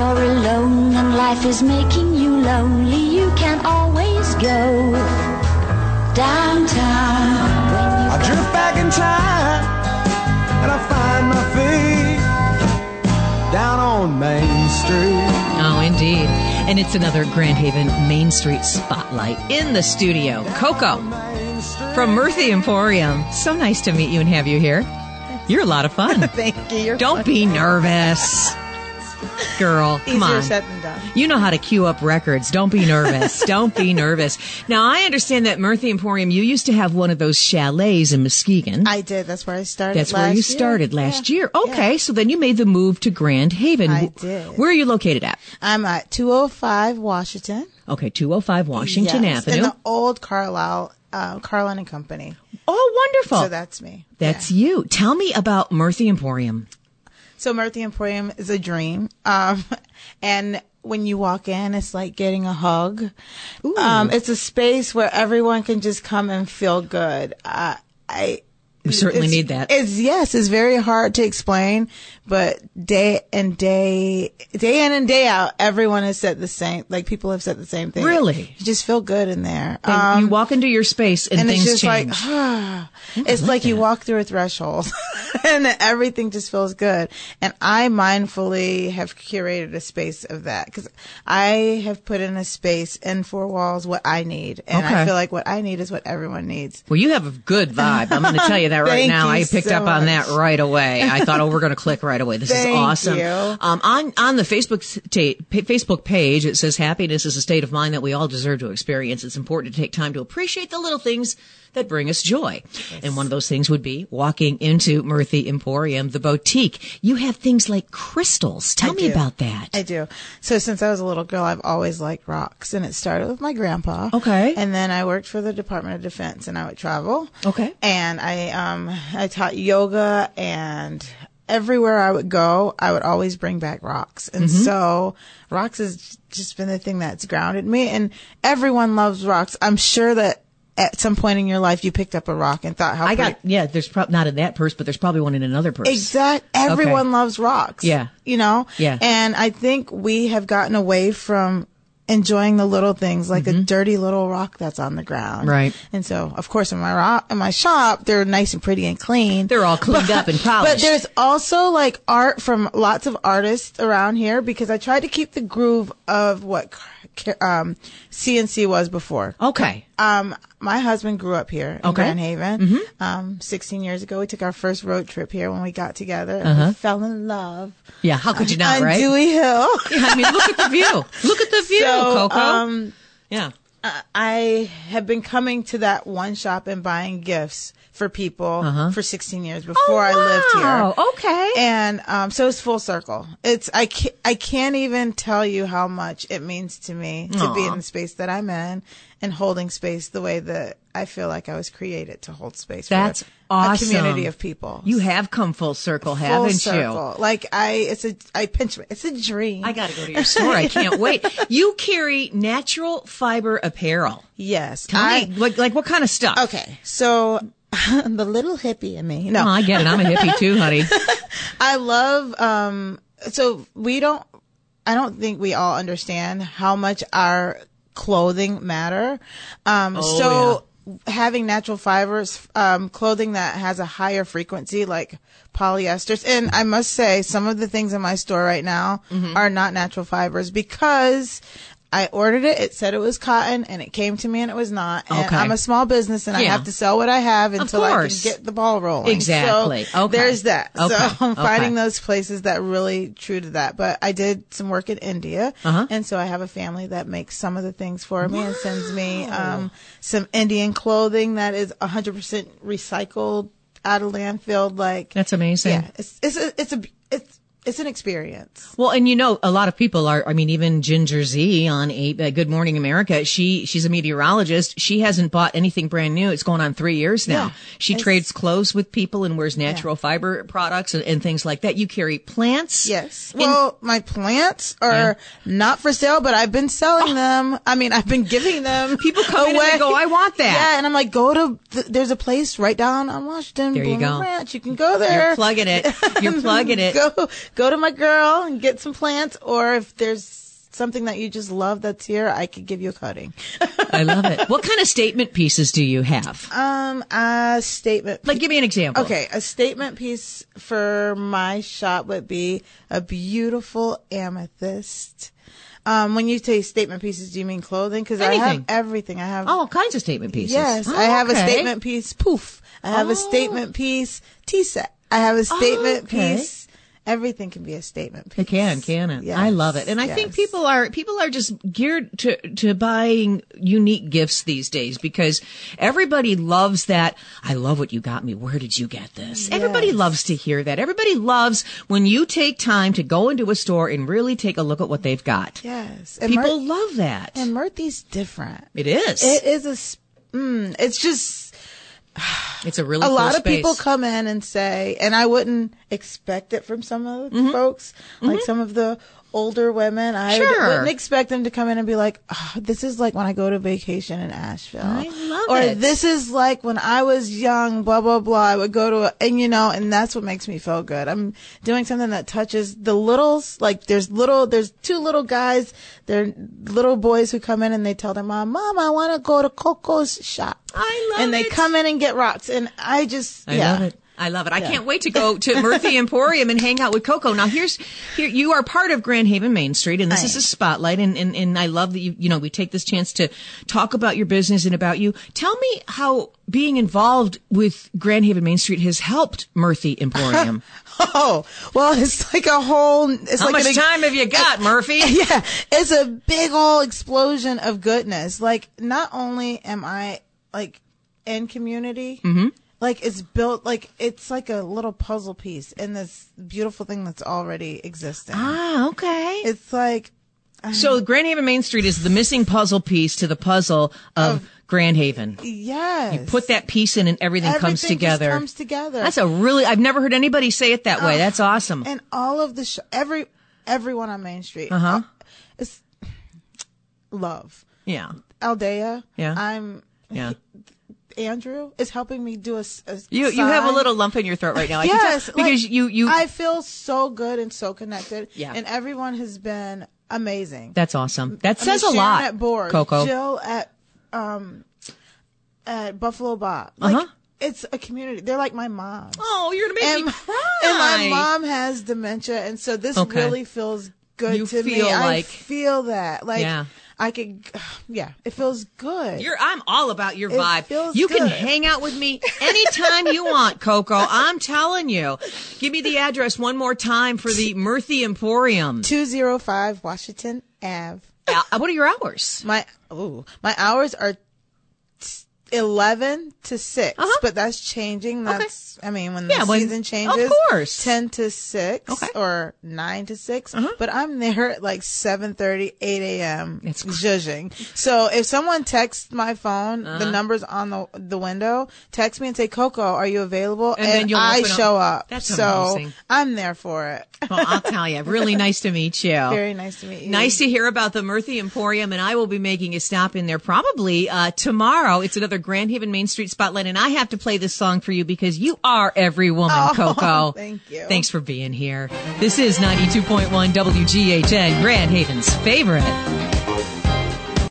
you're alone and life is making you lonely, you can always go downtown. I drift back in time and I find my feet down on Main Street. Oh, indeed. And it's another Grand Haven Main Street spotlight in the studio. Coco from Murthy Emporium. So nice to meet you and have you here. You're a lot of fun. Thank you. Don't be nervous. Girl, come Easier on. said than done. You know how to queue up records. Don't be nervous. Don't be nervous. Now, I understand that Murthy Emporium, you used to have one of those chalets in Muskegon. I did. That's where I started. That's where you started last year. Okay, Yeah. so then you made the move to Grand Haven. I did. Where are you located at? I'm at 205 Washington. Okay, 205 Washington Yes, Avenue. in the old Carlisle, Carlin and Company. Oh, wonderful. So that's me. That's you. Tell me about Murthy Emporium. So Murthy Emporium is a dream. And when you walk in, it's like getting a hug. It's a space where everyone can just come and feel good. We certainly need that. It's very hard to explain, but day in and day out, everyone has said the same, like people have said the same thing. Really? You just feel good in there. You walk into your space and things it's just change. It's like you walk through a threshold and everything just feels good. And I mindfully have curated a space of that because I have put in a space in four walls what I need. And I feel like what I need is what everyone needs. Well, you have a good vibe. I'm going to tell you that right Thank now. you I picked so up on much. that right away. I thought, we're going to click right away. This is awesome. you. On the Facebook page, it says happiness is a state of mind that we all deserve to experience. It's important to take time to appreciate the little things that bring us joy. Yes. And one of those things would be walking into Murthy Emporium, the boutique. You have things like crystals. Tell me about that. I do. So since I was a little girl, I've always liked rocks, and it started with my grandpa. Okay. And then I worked for the Department of Defense, and I would travel. Okay. And I taught yoga, and everywhere I would go, I would always bring back rocks. And so rocks has just been the thing that's grounded me, and everyone loves rocks. I'm sure that at some point in your life, you picked up a rock and thought, there's not in that purse, but there's probably one in another purse. Exactly. Everyone loves rocks. Yeah. You know? Yeah. And I think we have gotten away from enjoying the little things, like a dirty little rock that's on the ground. Right. And so, of course, in my shop, they're nice and pretty and clean. They're all cleaned up and polished. But there's also like art from lots of artists around here because I tried to keep the groove of what CNC was before. Okay. My husband grew up here in Grand Haven. 16 years ago, we took our first road trip here when we got together. And we fell in love. Yeah, how could you not, on right? Dewey Hill. Yeah, I mean, look at the view. Look at the view, Coco. Yeah. I have been coming to that one shop and buying gifts for people for 16 years before I lived here. Okay. And so it's full circle. I can't even tell you how much it means to me to be in the space that I'm in and holding space the way that I feel like I was created to hold space. That's for awesome. A community of people. You have come full circle, haven't full circle. you? Like it's a dream. I got to go to your store. I can't wait. You carry natural fiber apparel. Yes. Tell me, like what kind of stuff? Okay. So the little hippie in me. No, I get it. I'm a hippie too, honey. I love, so I don't think we all understand how much our clothing matter. Having natural fibers, clothing that has a higher frequency, like polyesters. And I must say, some of the things in my store right now are not natural fibers because I ordered it. It said it was cotton, and it came to me, and it was not. And I'm a small business, and I have to sell what I have until I can get the ball rolling. Exactly. So there's that. Okay. So I'm finding those places that really true to that. But I did some work in India, and so I have a family that makes some of the things for me and sends me some Indian clothing that is 100% recycled out of landfill. Like that's amazing. Yeah, it's an experience. Well, and a lot of people are, even Ginger Z on Good Morning America, she's a meteorologist. She hasn't bought anything brand new. It's going on 3 years now. Yeah, she trades clothes with people and wears natural fiber products and things like that. You carry plants? Yes. Well, my plants are not for sale, but I've been selling them. I've been giving them. People come in and they go, I want that. Yeah, and I'm like, there's a place right down on Washington. There you go. Ranch. You can go there. You're plugging it. You're plugging it. go to my girl and get some plants, or if there's something that you just love that's here, I could give you a cutting. I love it. What kind of statement pieces do you have? A statement. Like, give me an example. Okay, a statement piece for my shop would be a beautiful amethyst. When you say statement pieces, do you mean clothing? Because I have everything. I have all kinds of statement pieces. Yes, I have a statement piece. Poof. I have a statement piece. Tea set. I have a statement piece. Everything can be a statement piece. It can it? Yes, I love it. And I think people are just geared to buying unique gifts these days, because everybody loves that. I love what you got me. Where did you get this? Yes. Everybody loves to hear that. Everybody loves when you take time to go into a store and really take a look at what they've got. Yes. And people love that. And Murthy's different. It is. It is it's just, it's a really a cool lot of space. people come in and say, and I wouldn't expect it from some of the folks, like some of the older women. I wouldn't expect them to come in and be like, oh, this is like when I go to vacation in Asheville. I love it. Or this is like when I was young, blah, blah, blah. I would go to and that's what makes me feel good. I'm doing something that touches the littles. Like there's two little guys. They're little boys who come in and they tell their mom, I want to go to Coco's shop. I love it. And they come in and get rocks. And I love it. I love it. I can't wait to go to Murthy Emporium and hang out with Coco. Now here you are part of Grand Haven Main Street, and this is a spotlight, and I love that we take this chance to talk about your business and about you. Tell me how being involved with Grand Haven Main Street has helped Murthy Emporium. Oh, well, it's like a whole, how much time have you got, Murphy? Yeah, it's a big old explosion of goodness. Like, not only am I like in community, like it's built, like it's like a little puzzle piece in this beautiful thing that's already existing. Ah, okay. It's like, so Grand Haven Main Street is the missing puzzle piece to the puzzle of Grand Haven. Yes. You put that piece in and everything comes together. Just comes together. That's I've never heard anybody say it that way. That's awesome. And all of the, everyone on Main Street. It's love. Yeah. Aldea. Yeah. Andrew is helping me do a you have a little lump in your throat right now. I yes, can tell, because you I feel so good and so connected. Yeah. And everyone has been amazing. That's awesome. That says a lot. At Board, Coco. Jill at Buffalo Bob. Like, it's a community. They're like my mom. Oh, you're gonna make me cry. And my mom has dementia, and so this really feels good to me. I feel that. Like, I could, it feels good. I'm all about your vibe. Feels you good. can hang out with me anytime you want, Coco. I'm telling you. Give me the address one more time for the Murthy Emporium. 205 Washington Ave. What are your hours? My hours are 11 to 6, but that's changing. That's, I mean, when the season changes, of course. 10 to 6 or 9 to 6, but I'm there at like 7:30, 8 a.m. It's zhuzhing. So if someone texts my phone, the number's on the window, text me and say, Coco, are you available? And then I show up. That's so amazing. I'm there for it. Well, I'll tell you, really nice to meet you. Very nice to meet you. Nice to hear about the Murthy Emporium, and I will be making a stop in there probably tomorrow. It's another Grand Haven Main Street Spotlight, and I have to play this song for you because you are every woman, Coco. Thank you. Thanks for being here. This is 92.1 WGHN, Grand Haven's favorite.